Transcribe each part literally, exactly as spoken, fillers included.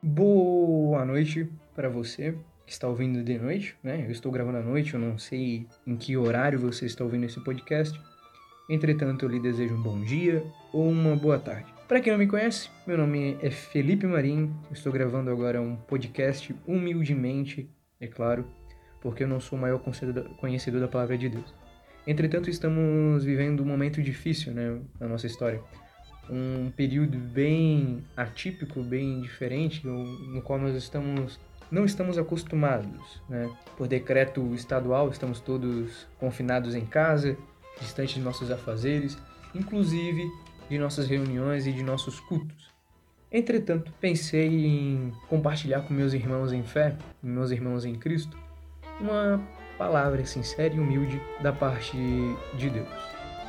Boa noite para você que está ouvindo de noite, né? Eu estou gravando à noite, eu não sei em que horário você está ouvindo esse podcast. Entretanto, eu lhe desejo um bom dia ou uma boa tarde. Para quem não me conhece, meu nome é Felipe Marim. Eu estou gravando agora um podcast humildemente, é claro, porque eu não sou o maior conhecedor da palavra de Deus. Entretanto, estamos vivendo um momento difícil, né, na nossa história. Um período bem atípico, bem diferente, no qual nós estamos, não estamos acostumados, né? Por decreto estadual, estamos todos confinados em casa, distantes de nossos afazeres, inclusive de nossas reuniões e de nossos cultos. Entretanto, pensei em compartilhar com meus irmãos em fé, meus irmãos em Cristo, uma palavra sincera e humilde da parte de Deus.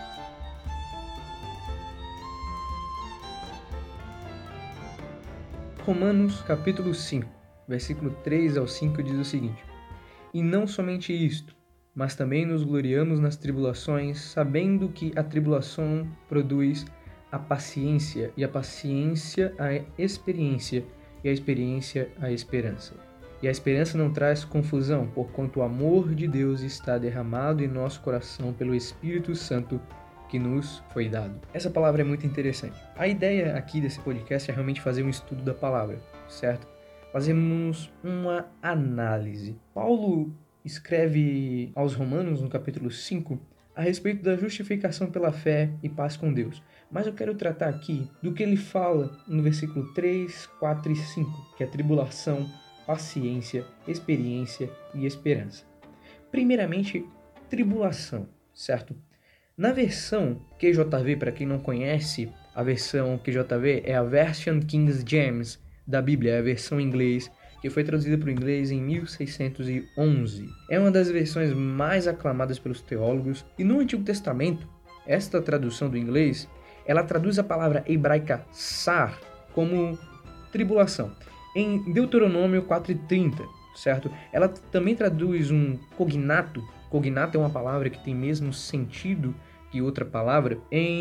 Romanos capítulo cinco, versículo três ao cinco diz o seguinte: E não somente isto, mas também nos gloriamos nas tribulações, sabendo que a tribulação produz a paciência, e a paciência a experiência, e a experiência a esperança. E a esperança não traz confusão, porquanto o amor de Deus está derramado em nosso coração pelo Espírito Santo que nos foi dado. Essa palavra é muito interessante. A ideia aqui desse podcast é realmente fazer um estudo da palavra, certo? Fazemos uma análise. Paulo escreve aos Romanos, no capítulo cinco, a respeito da justificação pela fé e paz com Deus. Mas eu quero tratar aqui do que ele fala no versículo três, quatro e cinco, que é tribulação, paciência, experiência e esperança. Primeiramente, tribulação, certo? Na versão Q J V, para quem não conhece, a versão Q J V é a Version King James da Bíblia, é a versão em inglês, que foi traduzida para o inglês em mil seiscentos e onze. É uma das versões mais aclamadas pelos teólogos, e no Antigo Testamento, esta tradução do inglês, ela traduz a palavra hebraica sar como tribulação. Em Deuteronômio quatro e trinta, certo? Ela também traduz um cognato. Cognato é uma palavra que tem mesmo sentido que outra palavra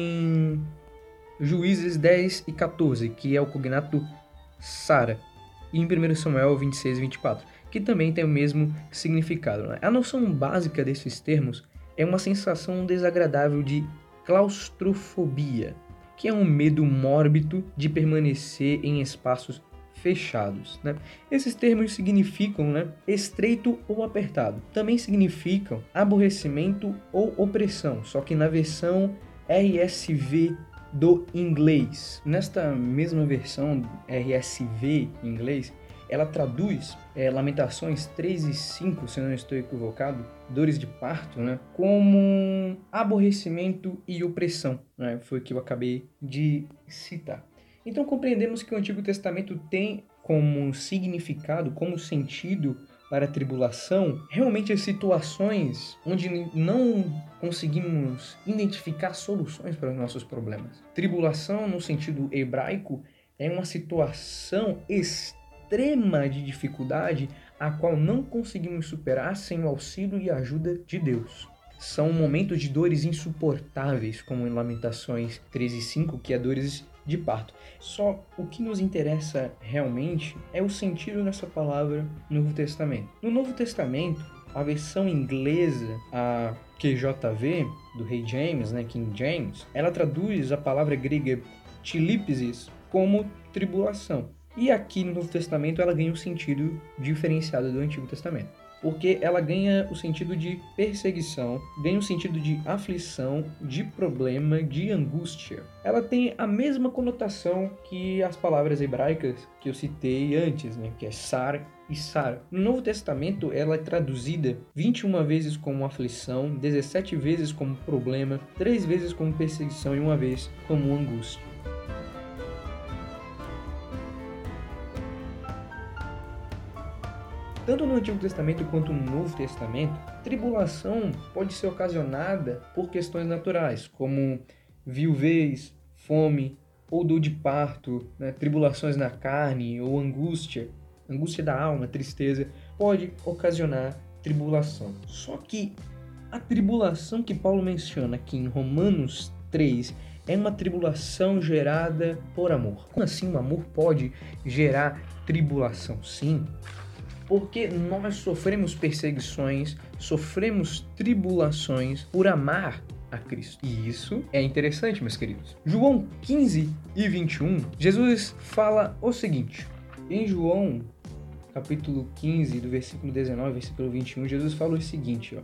em Juízes dez e quatorze, que é o cognato Sara, e em primeiro Samuel vinte e seis e vinte e quatro, que também tem o mesmo significado, né? A noção básica desses termos é uma sensação desagradável de claustrofobia, que é um medo mórbido de permanecer em espaços fechados, né? Esses termos significam, né, estreito ou apertado. Também significam aborrecimento ou opressão, só que na versão R S V do inglês. Nesta mesma versão R S V em inglês, ela traduz é, Lamentações três e cinco, se eu não estou equivocado, dores de parto, né, como aborrecimento e opressão, né? Foi o que eu acabei de citar. Então compreendemos que o Antigo Testamento tem como significado, como sentido para a tribulação, realmente as situações onde não conseguimos identificar soluções para os nossos problemas. Tribulação, no sentido hebraico, é uma situação extrema de dificuldade a qual não conseguimos superar sem o auxílio e a ajuda de Deus. São momentos de dores insuportáveis, como em Lamentações três e cinco, que é dores de parto. Só o que nos interessa realmente é o sentido dessa palavra no Novo Testamento. No Novo Testamento, a versão inglesa, a Q J V, do Rei James, né, King James, ela traduz a palavra grega tilipsis como tribulação. E aqui no Novo Testamento ela ganha um sentido diferenciado do Antigo Testamento, porque ela ganha o sentido de perseguição, ganha o sentido de aflição, de problema, de angústia. Ela tem a mesma conotação que as palavras hebraicas que eu citei antes, né, que é sar e sara. No Novo Testamento, ela é traduzida vinte e uma vezes como aflição, dezessete vezes como problema, três vezes como perseguição e uma vez como angústia. Tanto no Antigo Testamento quanto no Novo Testamento, tribulação pode ser ocasionada por questões naturais, como viuvez, fome ou dor de parto, né? Tribulações na carne ou angústia, angústia da alma, tristeza, pode ocasionar tribulação. Só que a tribulação que Paulo menciona aqui em Romanos três é uma tribulação gerada por amor. Como assim o amor pode gerar tribulação? Sim, porque nós sofremos perseguições, sofremos tribulações por amar a Cristo. E isso é interessante, meus queridos. João quinze e vinte e um, Jesus fala o seguinte. Em João, capítulo quinze, do versículo dezenove, versículo vinte e um, Jesus fala o seguinte, ó.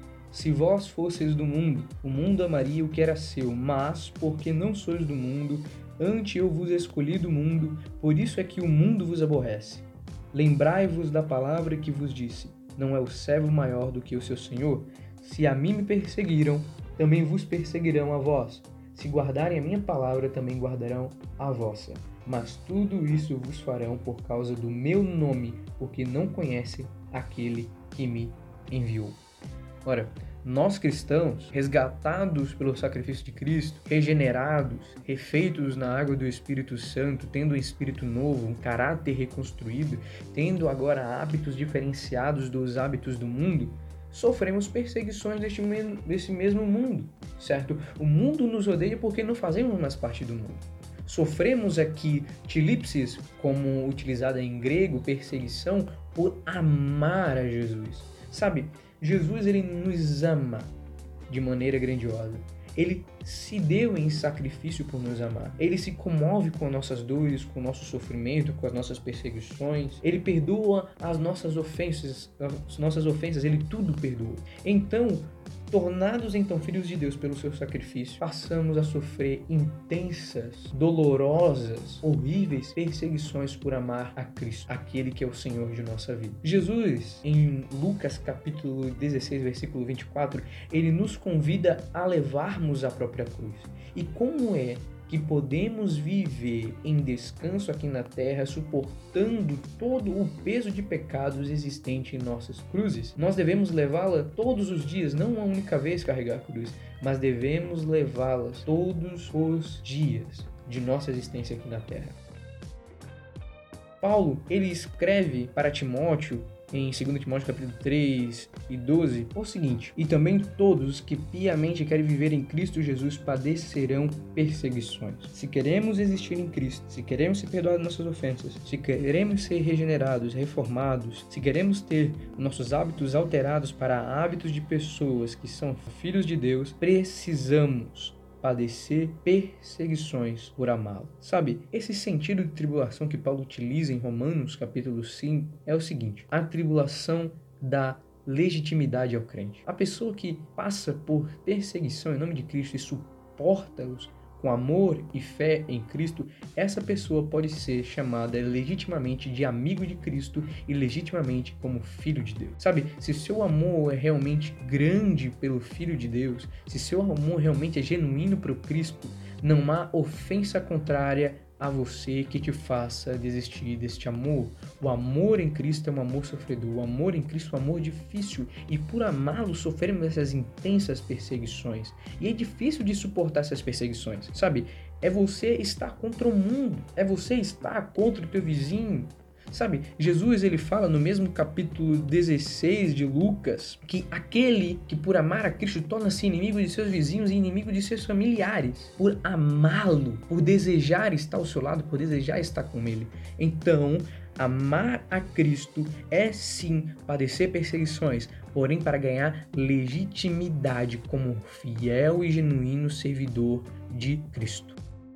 Se vós fosseis do mundo, o mundo amaria o que era seu, mas, porque não sois do mundo, antes eu vos escolhi do mundo, por isso é que o mundo vos aborrece. Lembrai-vos da palavra que vos disse, não é o servo maior do que o seu senhor? Se a mim me perseguiram, também vos perseguirão a vós. Se guardarem a minha palavra, também guardarão a vossa. Mas tudo isso vos farão por causa do meu nome, porque não conhecem aquele que me enviou. Ora, nós cristãos, resgatados pelo sacrifício de Cristo, regenerados, refeitos na água do Espírito Santo, tendo um espírito novo, um caráter reconstruído, tendo agora hábitos diferenciados dos hábitos do mundo, sofremos perseguições deste, desse mesmo mundo, certo? O mundo nos odeia porque não fazemos mais parte do mundo. Sofremos aqui tilipsis, como utilizada em grego, perseguição, por amar a Jesus. Sabe, Jesus ele nos ama de maneira grandiosa. Ele se deu em sacrifício por nos amar. Ele se comove com nossas dores, com o nosso sofrimento, com as nossas perseguições. Ele perdoa as nossas ofensas, as nossas ofensas, ele tudo perdoa. Então, tornados então filhos de Deus pelo seu sacrifício, passamos a sofrer intensas, dolorosas, horríveis perseguições por amar a Cristo, aquele que é o Senhor de nossa vida. Jesus, em Lucas capítulo dezesseis, versículo vinte e quatro, ele nos convida a levarmos a própria cruz. E como é que podemos viver em descanso aqui na terra, suportando todo o peso de pecados existente em nossas cruzes? Nós devemos levá-la todos os dias, não uma única vez carregar a cruz, mas devemos levá-las todos os dias de nossa existência aqui na terra. Paulo, ele escreve para Timóteo, em dois Timóteo capítulo três e doze, o seguinte: e também todos que piamente querem viver em Cristo Jesus padecerão perseguições. Se queremos existir em Cristo, se queremos ser perdoados nossas ofensas, se queremos ser regenerados, reformados, se queremos ter nossos hábitos alterados para hábitos de pessoas que são filhos de Deus, precisamos padecer perseguições por amá-lo. Sabe, esse sentido de tribulação que Paulo utiliza em Romanos capítulo cinco é o seguinte: a tribulação dá legitimidade ao crente. A pessoa que passa por perseguição em nome de Cristo e suporta-os com amor e fé em Cristo, essa pessoa pode ser chamada legitimamente de amigo de Cristo e legitimamente como filho de Deus. Sabe, se seu amor é realmente grande pelo Filho de Deus, se seu amor realmente é genuíno para o Cristo, não há ofensa contrária a você que te faça desistir deste amor. O amor em Cristo é um amor sofredor, o amor em Cristo é um amor difícil, e por amá-lo sofremos essas intensas perseguições. E é difícil de suportar essas perseguições, sabe? É você estar contra o mundo, é você estar contra o teu vizinho. Sabe, Jesus ele fala no mesmo capítulo dezesseis de Lucas que aquele que por amar a Cristo torna-se inimigo de seus vizinhos e inimigo de seus familiares. Por amá-lo, por desejar estar ao seu lado, por desejar estar com ele. Então, amar a Cristo é sim padecer perseguições, porém para ganhar legitimidade como fiel e genuíno servidor de Cristo.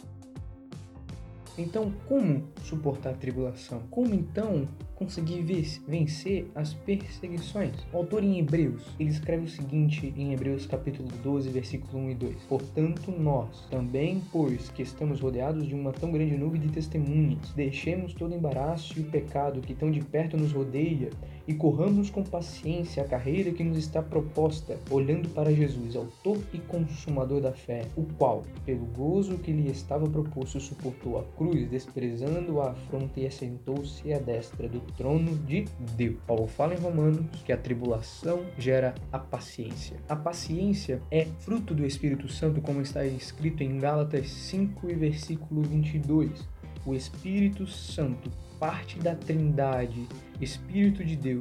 Então, como suportar a tribulação? Como, então, conseguir vencer as perseguições? O autor em Hebreus, ele escreve o seguinte em Hebreus capítulo doze, versículo um e dois. Portanto, nós, também, pois que estamos rodeados de uma tão grande nuvem de testemunhas, deixemos todo embaraço e o pecado que tão de perto nos rodeia e corramos com paciência a carreira que nos está proposta, olhando para Jesus, autor e consumador da fé, o qual, pelo gozo que lhe estava proposto, suportou a cruz, desprezando a afronta e assentou-se à destra do trono de Deus. Paulo fala em Romanos que a tribulação gera a paciência. A paciência é fruto do Espírito Santo, como está escrito em Gálatas cinco e versículo vinte e dois. O Espírito Santo, parte da Trindade, Espírito de Deus,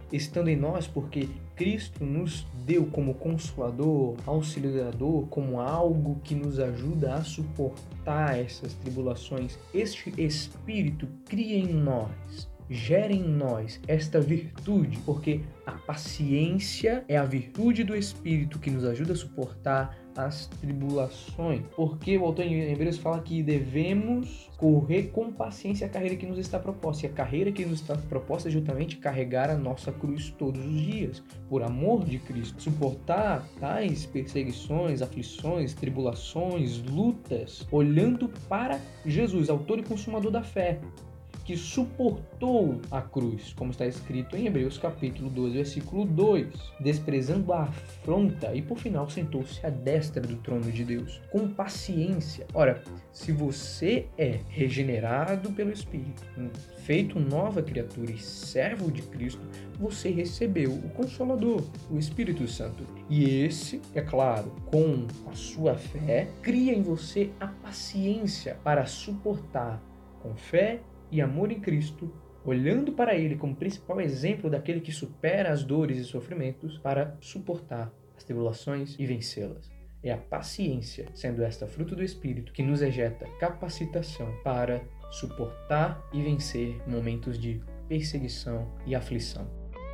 estando em nós porque Cristo nos deu como consolador, auxiliador, como algo que nos ajuda a suportar essas tribulações. Este Espírito cria em nós, gera em nós esta virtude, porque a paciência é a virtude do Espírito que nos ajuda a suportar as tribulações. Porque o autor em Hebreus fala que devemos correr com paciência a carreira que nos está proposta. E a carreira que nos está proposta é justamente carregar a nossa cruz todos os dias, por amor de Cristo. Suportar tais perseguições, aflições, tribulações, lutas, olhando para Jesus, autor e consumador da fé, que suportou a cruz, como está escrito em Hebreus capítulo doze, versículo dois, desprezando a afronta e por final sentou-se à destra do trono de Deus, com paciência. Ora, se você é regenerado pelo Espírito, feito nova criatura e servo de Cristo, você recebeu o Consolador, o Espírito Santo. E esse, é claro, com a sua fé, cria em você a paciência para suportar com fé e amor em Cristo, olhando para Ele como principal exemplo daquele que supera as dores e sofrimentos para suportar as tribulações e vencê-las. É a paciência, sendo esta fruto do Espírito, que nos ejeta capacitação para suportar e vencer momentos de perseguição e aflição.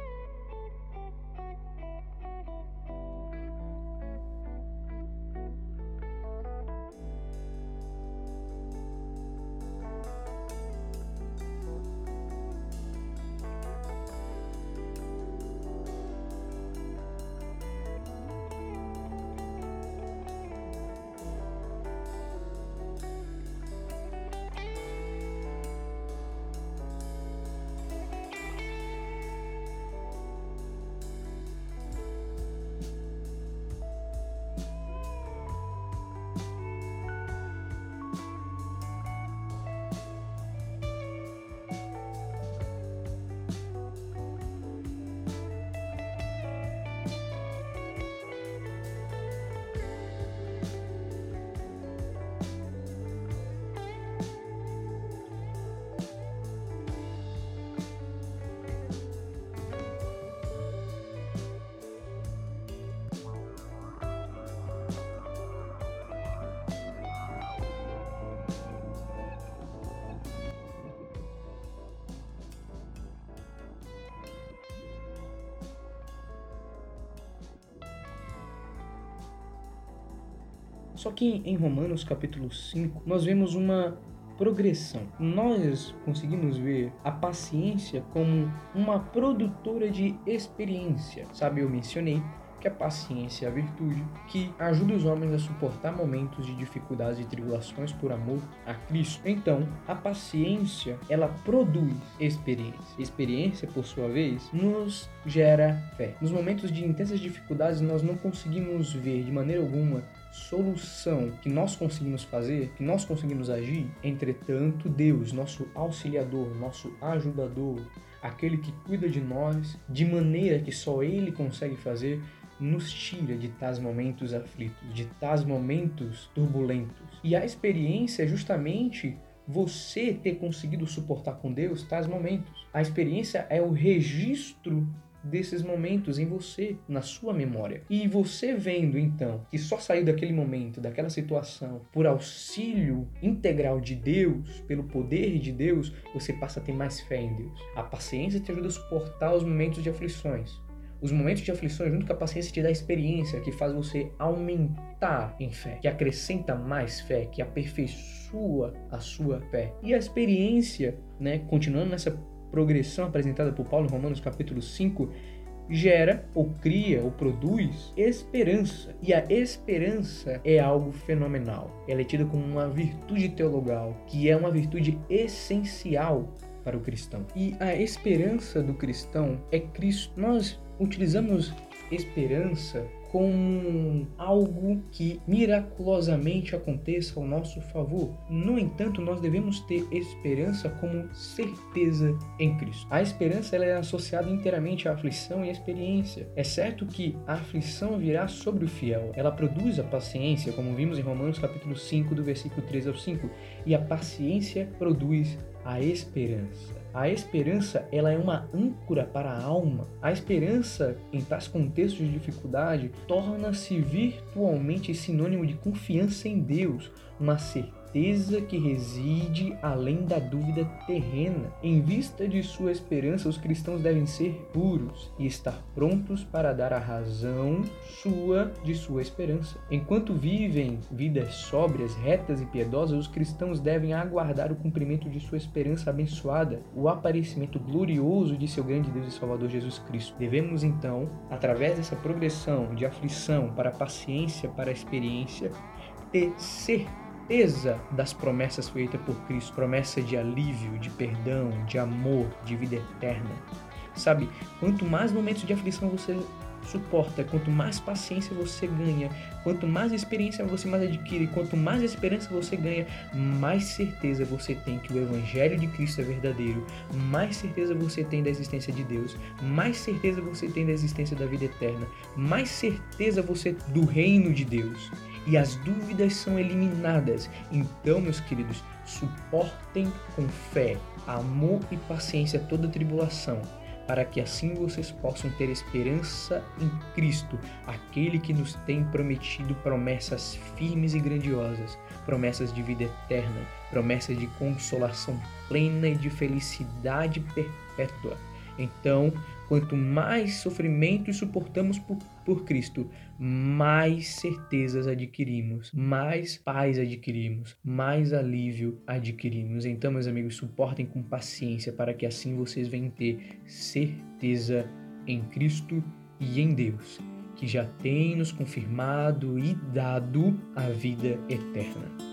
Só que em Romanos capítulo cinco, nós vemos uma progressão. Nós conseguimos ver a paciência como uma produtora de experiência. Sabe, eu mencionei que a paciência é a virtude que ajuda os homens a suportar momentos de dificuldades e tribulações por amor a Cristo. Então, a paciência, ela produz experiência. Experiência, por sua vez, nos gera fé. Nos momentos de intensas dificuldades, nós não conseguimos ver de maneira alguma solução que nós conseguimos fazer, que nós conseguimos agir. Entretanto, Deus, nosso auxiliador, nosso ajudador, aquele que cuida de nós de maneira que só Ele consegue fazer, nos tira de tais momentos aflitos, de tais momentos turbulentos. E a experiência é justamente você ter conseguido suportar com Deus tais momentos. A experiência é o registro desses momentos em você, na sua memória. E você vendo, então, que só saiu daquele momento, daquela situação, por auxílio integral de Deus, pelo poder de Deus, você passa a ter mais fé em Deus. A paciência te ajuda a suportar os momentos de aflições. Os momentos de aflições, junto com a paciência, te dá experiência que faz você aumentar em fé, que acrescenta mais fé, que aperfeiçoa a sua fé. E a experiência, né, continuando nessa progressão apresentada por Paulo em Romanos capítulo cinco, gera, ou cria, ou produz esperança. E a esperança é algo fenomenal. Ela é tida como uma virtude teologal, que é uma virtude essencial para o cristão. E a esperança do cristão é Cristo. Nós utilizamos esperança como algo que miraculosamente aconteça ao nosso favor. No entanto, nós devemos ter esperança como certeza em Cristo. A esperança ela é associada inteiramente à aflição e à experiência. É certo que a aflição virá sobre o fiel. Ela produz a paciência, como vimos em Romanos capítulo cinco, do versículo três ao cinco. E a paciência produz a esperança. A esperança, ela é uma âncora para a alma. A esperança, em tais contextos de dificuldade, torna-se virtualmente sinônimo de confiança em Deus, uma certeza que reside além da dúvida terrena. Em vista de sua esperança, os cristãos devem ser puros e estar prontos para dar a razão sua de sua esperança. Enquanto vivem vidas sóbrias, retas e piedosas, os cristãos devem aguardar o cumprimento de sua esperança abençoada, o aparecimento glorioso de seu grande Deus e Salvador Jesus Cristo. Devemos então, através dessa progressão de aflição para a paciência, para a experiência, ter certeza das promessas feitas por Cristo, promessa de alívio, de perdão, de amor, de vida eterna. Sabe, quanto mais momentos de aflição você suporta, quanto mais paciência você ganha, quanto mais experiência você mais adquire, quanto mais esperança você ganha, mais certeza você tem que o Evangelho de Cristo é verdadeiro, mais certeza você tem da existência de Deus, mais certeza você tem da existência da vida eterna, mais certeza você do reino de Deus. E as dúvidas são eliminadas. Então, meus queridos, suportem com fé, amor e paciência toda tribulação, para que assim vocês possam ter esperança em Cristo, aquele que nos tem prometido promessas firmes e grandiosas, promessas de vida eterna, promessas de consolação plena e de felicidade perpétua. Então, quanto mais sofrimentos suportamos por, por Cristo, mais certezas adquirimos, mais paz adquirimos, mais alívio adquirimos. Então, meus amigos, suportem com paciência para que assim vocês venham ter certeza em Cristo e em Deus, que já tem nos confirmado e dado a vida eterna.